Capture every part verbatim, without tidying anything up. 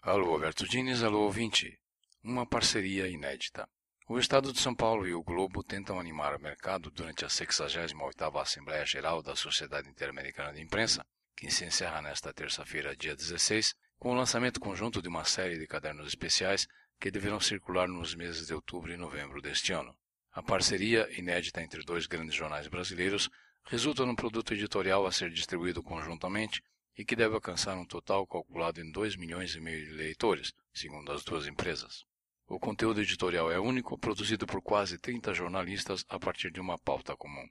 Alô, Alberto Diniz, alô, ouvinte. Uma parceria inédita. O Estado de São Paulo e o Globo tentam animar o mercado durante a sexagésima oitava Assembleia Geral da Sociedade Interamericana de Imprensa, que se encerra nesta terça-feira, dia dezesseis, com o lançamento conjunto de uma série de cadernos especiais que deverão circular nos meses de outubro e novembro deste ano. A parceria, inédita entre dois grandes jornais brasileiros, resulta num produto editorial a ser distribuído conjuntamente e que deve alcançar um total calculado em dois milhões e meio de leitores, segundo as duas empresas. O conteúdo editorial é único, produzido por quase trinta jornalistas a partir de uma pauta comum.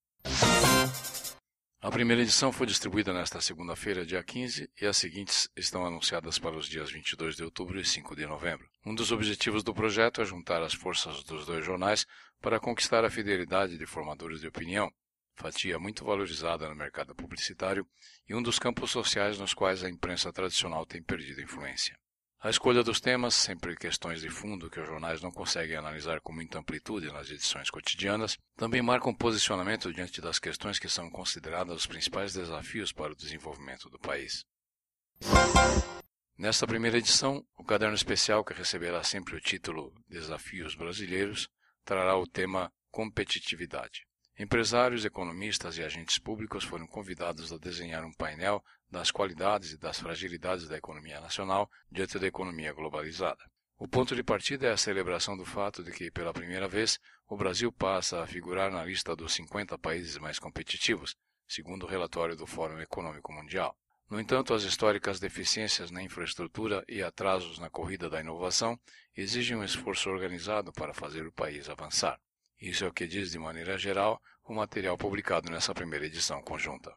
A primeira edição foi distribuída nesta segunda-feira, dia quinze, e as seguintes estão anunciadas para os dias vinte e dois de outubro e cinco de novembro. Um dos objetivos do projeto é juntar as forças dos dois jornais para conquistar a fidelidade de formadores de opinião, fatia muito valorizada no mercado publicitário e um dos campos sociais nos quais a imprensa tradicional tem perdido influência. A escolha dos temas, sempre questões de fundo que os jornais não conseguem analisar com muita amplitude nas edições cotidianas, também marca um posicionamento diante das questões que são consideradas os principais desafios para o desenvolvimento do país. Nesta primeira edição, o caderno especial, que receberá sempre o título Desafios Brasileiros, trará o tema Competitividade. Empresários, economistas e agentes públicos foram convidados a desenhar um painel das qualidades e das fragilidades da economia nacional diante da economia globalizada. O ponto de partida é a celebração do fato de que, pela primeira vez, o Brasil passa a figurar na lista dos cinquenta países mais competitivos, segundo o relatório do Fórum Econômico Mundial. No entanto, as históricas deficiências na infraestrutura e atrasos na corrida da inovação exigem um esforço organizado para fazer o país avançar. Isso é o que diz, de maneira geral, o material publicado nessa primeira edição conjunta.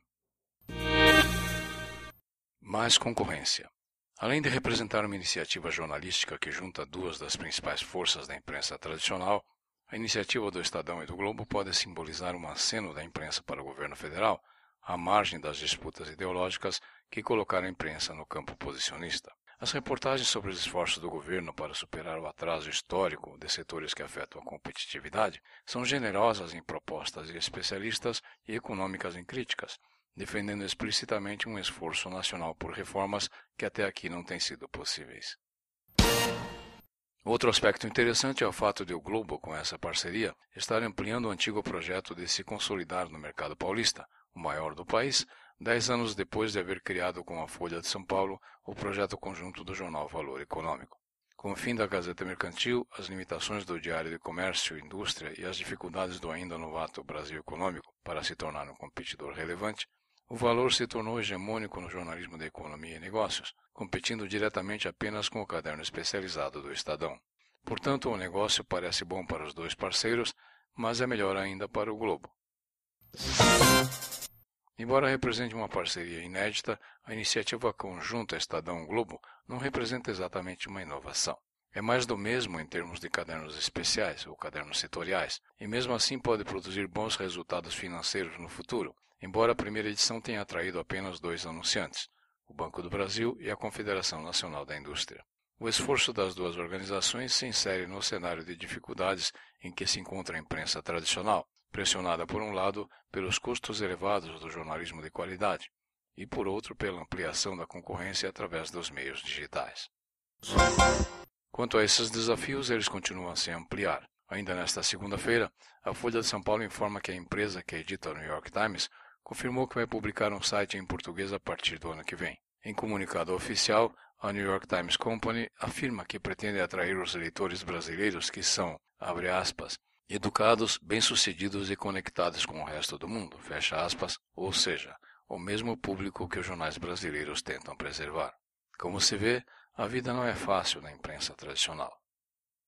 Mais concorrência. Além de representar uma iniciativa jornalística que junta duas das principais forças da imprensa tradicional, a iniciativa do Estadão e do Globo pode simbolizar um aceno da imprensa para o governo federal, à margem das disputas ideológicas que colocaram a imprensa no campo posicionista. As reportagens sobre os esforços do governo para superar o atraso histórico de setores que afetam a competitividade são generosas em propostas de especialistas e econômicas em críticas, defendendo explicitamente um esforço nacional por reformas que até aqui não têm sido possíveis. Outro aspecto interessante é o fato de o Globo, com essa parceria, estar ampliando o antigo projeto de se consolidar no mercado paulista, o maior do país, dez anos depois de haver criado com a Folha de São Paulo o projeto conjunto do jornal Valor Econômico. Com o fim da Gazeta Mercantil, as limitações do Diário de Comércio e Indústria e as dificuldades do ainda novato Brasil Econômico para se tornar um competidor relevante, o Valor se tornou hegemônico no jornalismo de economia e negócios, competindo diretamente apenas com o caderno especializado do Estadão. Portanto, o negócio parece bom para os dois parceiros, mas é melhor ainda para o Globo. Embora represente uma parceria inédita, a iniciativa conjunta Estadão-Globo não representa exatamente uma inovação. É mais do mesmo em termos de cadernos especiais ou cadernos setoriais, e mesmo assim pode produzir bons resultados financeiros no futuro, embora a primeira edição tenha atraído apenas dois anunciantes, o Banco do Brasil e a Confederação Nacional da Indústria. O esforço das duas organizações se insere no cenário de dificuldades em que se encontra a imprensa tradicional, pressionada por um lado pelos custos elevados do jornalismo de qualidade e por outro pela ampliação da concorrência através dos meios digitais. Quanto a esses desafios, eles continuam a se ampliar. Ainda nesta segunda-feira, a Folha de São Paulo informa que a empresa que edita o New York Times confirmou que vai publicar um site em português a partir do ano que vem. Em comunicado oficial, a New York Times Company afirma que pretende atrair os leitores brasileiros que são, abre aspas, educados, bem-sucedidos e conectados com o resto do mundo, fecha aspas, ou seja, o mesmo público que os jornais brasileiros tentam preservar. Como se vê, a vida não é fácil na imprensa tradicional.